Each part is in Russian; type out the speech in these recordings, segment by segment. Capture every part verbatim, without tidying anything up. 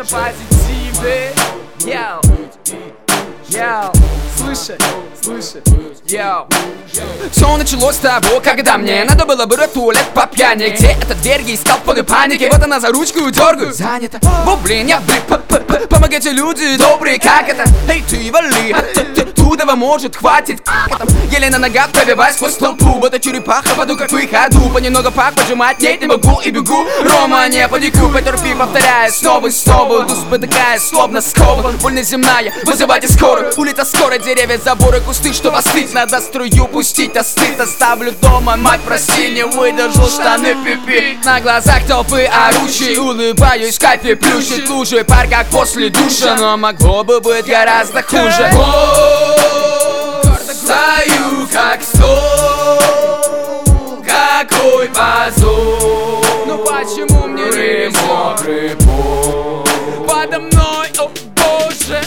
на позитиве. Йоу, йоу, слышь, слышь, йоу. Все началось с того, когда мне надо было бы в туалет по пьяни. Где эта дверь, я искал в полной панике. Вот она за ручку дергаю, занята. О, блин, я блин, помогайте, люди добрые, как это? Эй, ты вали, тудова может хватит. Еле на ногах пробиваюсь сквозь толпу. Будто черепаха, паду как выходу. Понемногу пах поджимать, нет, не могу и бегу. Рома, не панику, потерпи, повторяю снова и снова. Иду спотыкаясь, словно скован. Больно земная, вызывайте скорую. Улица скоро, деревья, заборы, кусты, что остыть. Надо струю пустить, остыть. Оставлю дома, мать, прости, не выдержал штаны пипи. На глазах толпы орущей, улыбаюсь, кайфе плющит лужи. Пар как после душа, но могло бы быть гораздо хуже. Стою как стол, какой позор. Ну почему мне не мокрый пол подо мной, о боже.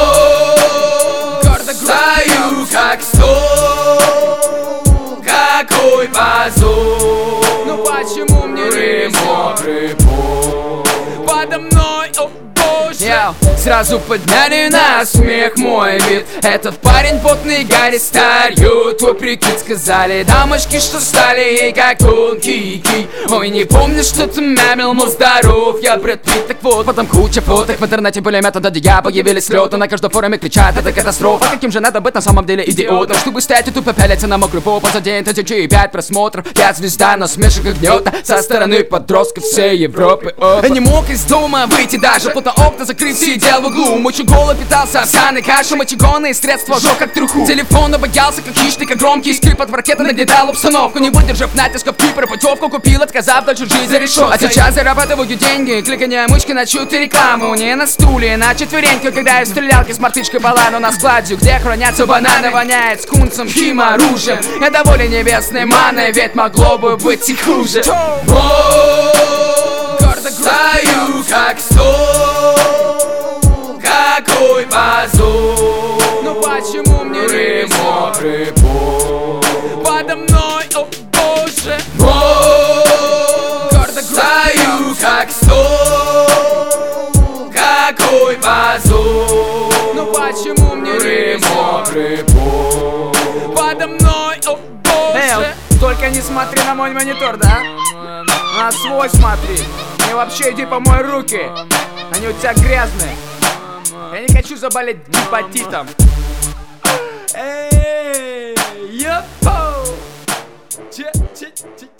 Стою как стол, какой позор. Ну почему мне не мокрый пол подо мной, о боже. Йоу, сразу подняли на смех мой вид. Этот парень потный, Гарри старью. Твой прикид сказали дамочки, что стали как он, ки-ки. Ой, не помню, что ты мямил, мол, здоров. Я Брэд Питт, так вот, потом куча фоток в интернете были методы, я появились слеты. На каждом форуме кричат, это катастрофа. Каким же надо быть на самом деле идиотом, чтобы стоять и тупо пялиться на мокрый пол. За день тысячи и пять просмотров. Я звезда, но смешок и гнета со стороны подростков всей Европы. Опа. Не мог из дома выйти даже, плотно окна закрыть, сидел в углу. Мочу голод, питался овсяной кашей, мочегонные средства жёг как труху. Телефон боялся как хищника, громкий скрип от ракеты нагнетал обстановку. Не выдержав натиска в Кипр, путевку купил, отказав дальше жить за решеткой. А сейчас зарабатываю деньги, кликанье мышки на чью-то рекламу. Не на стуле, на четвереньке, когда я в стрелялке с мартышкой балану на складе, где хранятся бананы, воняет скунсом, хим оружием. Я доволен небесной маной, ведь могло бы быть и хуже. Стою как стол, какой позор. Ну почему мне не мокрый пол подо мной, о боже. Стою как стол, какой позор. Ну почему мне не мокрый пол подо мной, о боже. Эй, только не смотри на мой монитор, да? На свой смотри. И вообще иди помой руки, они у тебя грязные. Я не хочу заболеть гепатитом. Эй, йопо.